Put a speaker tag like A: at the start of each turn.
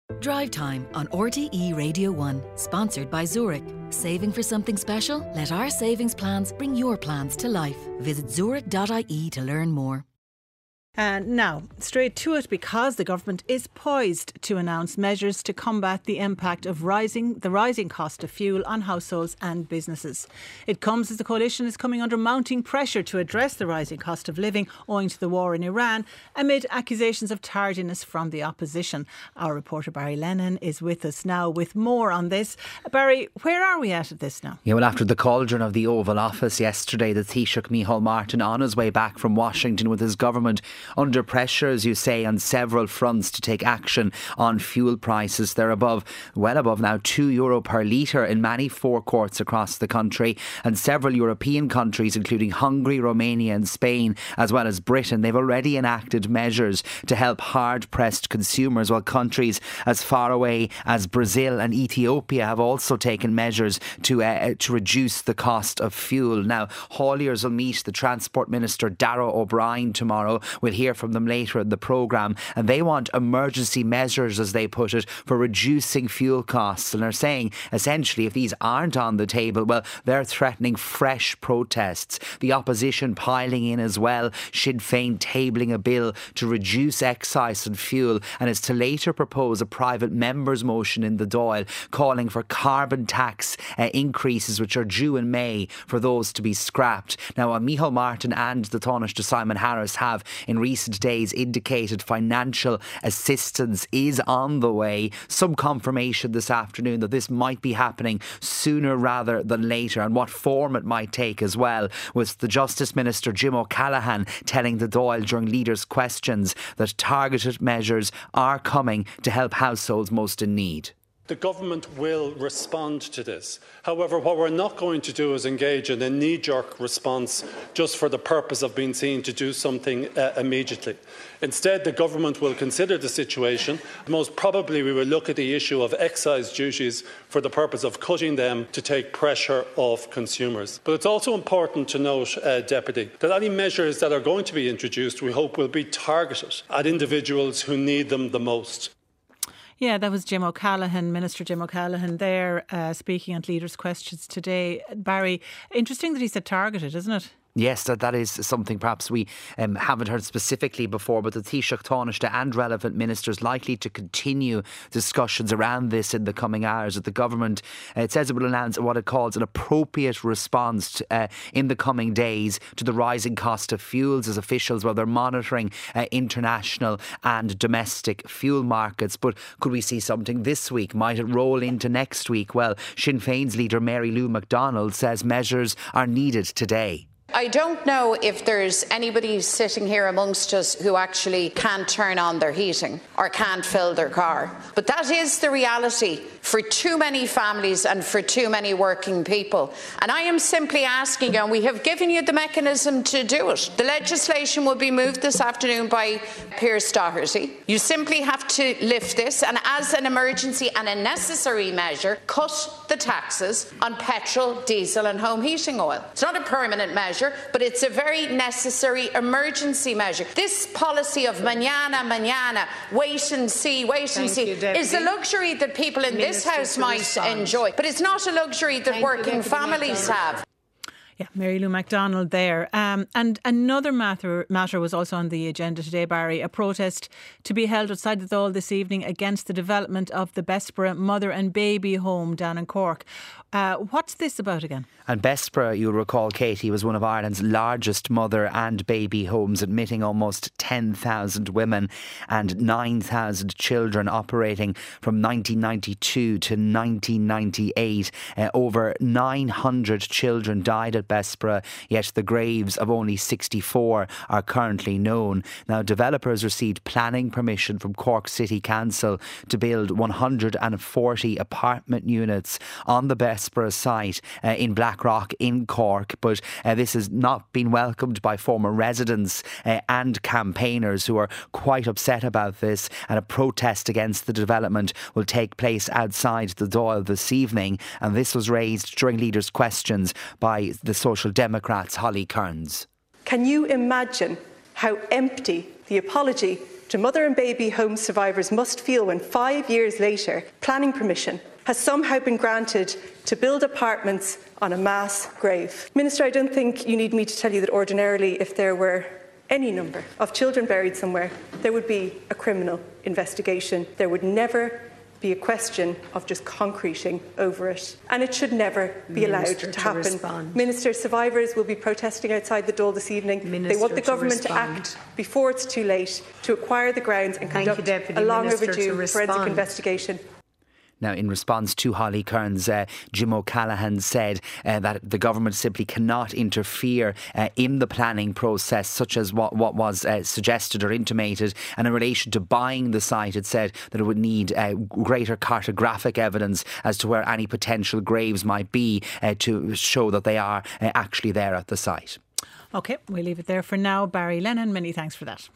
A: Drive Time on RTE Radio 1, sponsored by Zurich. Saving for something special? Let our savings plans bring your plans to life. Visit zurich.ie to learn more.
B: And now, straight to it, because the government is poised to announce measures to combat the impact of the rising cost of fuel on households and businesses. It comes as the coalition is coming under mounting pressure to address the rising cost of living owing to the war in Iran, amid accusations of tardiness from the opposition. Our reporter Barry Lennon is with us now with more on this. Barry, where are we at this now?
C: Yeah, well, after the cauldron of the Oval Office yesterday, the Taoiseach Micheál Martin on his way back from Washington with his government under pressure, as you say, on several fronts to take action on fuel prices. They're well above now €2 per litre in many forecourts across the country, and several European countries, including Hungary, Romania and Spain, as well as Britain, they've already enacted measures to help hard-pressed consumers, while countries as far away as Brazil and Ethiopia have also taken measures to reduce the cost of fuel. Now, hauliers will meet the Transport Minister Darragh O'Brien tomorrow. We'll hear from them later in the programme, and they want emergency measures, as they put it, for reducing fuel costs, and are saying essentially if these aren't on the table, well, they're threatening fresh protests. The opposition piling in as well, Sinn Féin tabling a bill to reduce excise on fuel, and is to later propose a private member's motion in the Dáil calling for carbon tax increases which are due in May for those to be scrapped. Now, Micheál Martin and the Taoiseach Simon Harris have in recent days indicated financial assistance is on the way. Some confirmation this afternoon that this might be happening sooner rather than later, and what form it might take as well, with the Justice Minister Jim O'Callaghan telling the Dáil during leaders' questions that targeted measures are coming to help households most in need.
D: The government will respond to this. However, what we're not going to do is engage in a knee-jerk response just for the purpose of being seen to do something immediately. Instead, the government will consider the situation. Most probably, we will look at the issue of excise duties for the purpose of cutting them to take pressure off consumers. But it's also important to note, Deputy, that any measures that are going to be introduced, we hope, will be targeted at individuals who need them the most.
B: Yeah, that was Jim O'Callaghan, Minister Jim O'Callaghan there, speaking at Leaders' Questions today. Barry, interesting that he said targeted, isn't it?
C: Yes, that is something perhaps we haven't heard specifically before, but the Taoiseach, Taoiseach and relevant ministers likely to continue discussions around this in the coming hours. That the government, it says it will announce what it calls an appropriate response in the coming days to the rising cost of fuels, as officials, they're monitoring international and domestic fuel markets. But could we see something this week? Might it roll into next week? Well, Sinn Féin's leader Mary Lou McDonald says measures are needed today.
E: I don't know if there's anybody sitting here amongst us who actually can't turn on their heating or can't fill their car. But that is the reality for too many families and for too many working people. And I am simply asking, and we have given you the mechanism to do it. The legislation will be moved this afternoon by Pearse Doherty. You simply have to lift this and, as an emergency and a necessary measure, cut the taxes on petrol, diesel and home heating oil. It's not a permanent measure, but it's a very necessary emergency measure. This policy of mañana, wait and see, is a luxury that people in this House might enjoy. But it's not a luxury that working families have.
B: Yeah, Mary Lou McDonald there. And another matter was also on the agenda today, Barry, a protest to be held outside the Dáil this evening against the development of the Bessborough mother and baby home down in Cork. What's this about again?
C: And Bessborough, you'll recall, Katie, was one of Ireland's largest mother and baby homes, admitting almost 10,000 women and 9,000 children, operating from 1992 to 1998. Over 900 children died at Bessborough, yet the graves of only 64 are currently known. Now, developers received planning permission from Cork City Council to build 140 apartment units on the Bessborough site in Blackrock in Cork, but this has not been welcomed by former residents and campaigners who are quite upset about this, and a protest against the development will take place outside the Dáil this evening, and this was raised during Leaders' Questions by the Social Democrats' Holly Kearns.
F: Can you imagine how empty the apology to mother and baby home survivors must feel when 5 years later planning permission has somehow been granted to build apartments on a mass grave. Minister, I don't think you need me to tell you that ordinarily if there were any number of children buried somewhere, there would be a criminal investigation. There would never be a question of just concreting over it. And it should never be allowed to happen.
G: Respond.
F: Minister, survivors will be protesting outside the Dáil this evening. They want the government to act before it's too late to acquire the grounds and conduct a long overdue forensic investigation.
C: Now, in response to Holly Kearns, Jim O'Callaghan said that the government simply cannot interfere in the planning process, such as what was suggested or intimated. And in relation to buying the site, it said that it would need greater cartographic evidence as to where any potential graves might be to show that they are actually there at the site.
B: OK, we'll leave it there for now. Barry Lennon, many thanks for that.